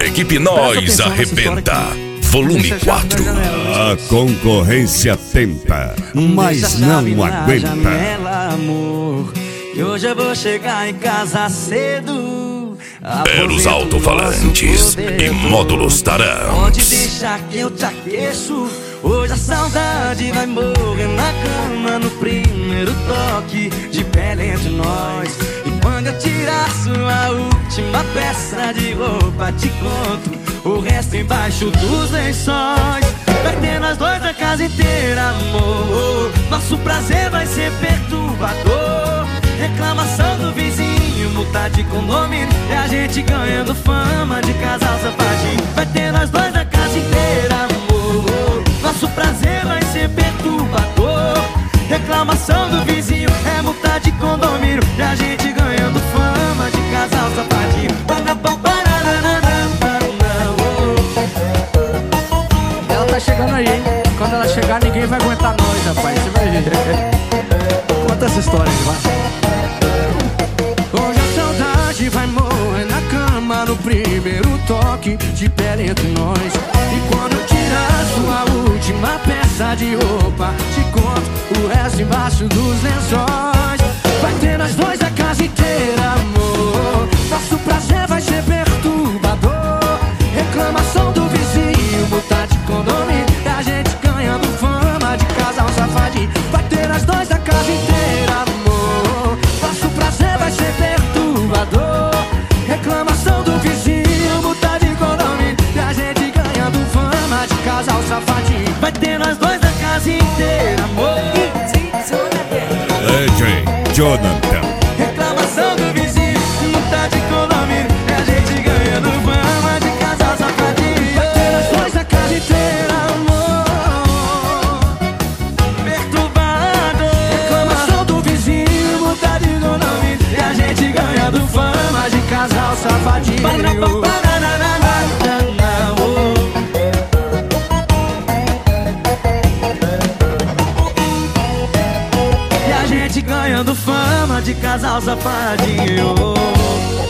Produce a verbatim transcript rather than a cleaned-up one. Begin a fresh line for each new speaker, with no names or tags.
equipe Nós Arrebenta, volume quatro.
A concorrência tenta, mas não aguenta.
Janela, amor, que hoje eu vou chegar em casa cedo.
Eros alto-falantes e módulos Tarão.
Pode deixar que eu te aqueço. Hoje a saudade vai morrer na cama no primeiro toque de pele entre nós. E quando eu tirar sua última peça de roupa, te conto o resto embaixo dos lençóis. Vai ter nós dois a casa inteira, amor. Nosso prazer vai ser perturbador. Reclamação do vizinho, multa de condomínio, e a gente ganhando fama de casal safadinho. Vai ter nós dois a casa inteira, amor. Nosso prazer vai ser perturbador. Reclamação do vizinho, é multa de condomínio, e a gente ganhando fama de casal safadinho.
Ela tá chegando aí, hein? Quando ela chegar, ninguém vai aguentar nós, rapaz. Você vai ver. Conta essa história aí, vai. Hoje a saudade vai morrer na cama no primeiro toque de pele entre nós. E quando tirar sua última peça de roupa, te conto o resto embaixo dos lençóis. Vai ter nós dois a casa inteira, amor. Nosso prazer vai ser perturbador. Reclamação do vizinho, multa de condomínio, e a gente ganhando fama de casal safadinho. Vai ter nós dois a casa inteira, amor. Nosso prazer vai ser perturbador. Reclamação do vizinho, multa de condomínio, e a gente ganhando fama de casal safadinho. Vai ter nós dois a casa inteira, amor.
D J Jonathan.
Reclamação do vizinho, multa de condomínio, e a gente ganhando fama de casal safadinho.
Vai ter nós dois a casa inteira, amor.
Perturbado.
Reclamação do vizinho, multa de condomínio, e a gente ganhando fama de casal safadinho.
E a gente ganhando fama de casal safadinho.